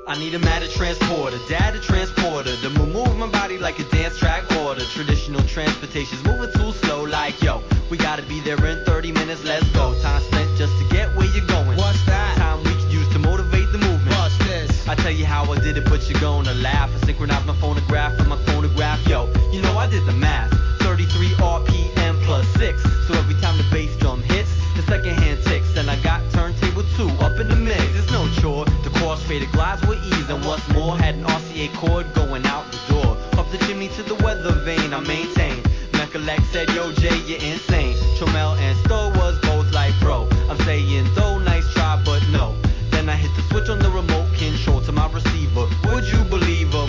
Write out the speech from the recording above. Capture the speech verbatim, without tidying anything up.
I need a matter transporter, data transporter to move my body like a dance track order. Traditional transportation's moving too slow, like yo, we gotta be there in thirty minutes, let's go. Time spent just to get where you're going. What's that? Time we could use to motivate the movement. What's this? I tell you how I did it, but you're gonna laugh. I synchronize my phonograph and my chronograph, yo, you know I did the math. thirty-three R P M plus six, so every time the bass drum hits, the second hand ticks, and I got turntable two up in the mix. It's no chore, the crossfader glides with ease, and what's more, had an R C A chord going out the door. Up the chimney to the weather vane, I maintain. Mechalek said, yo Jay, you're insane. Chomel and Stowe was both like, bro, I'm saying though, nice try, but no. Then I hit the switch on the remote control to my receiver. Would you believe her?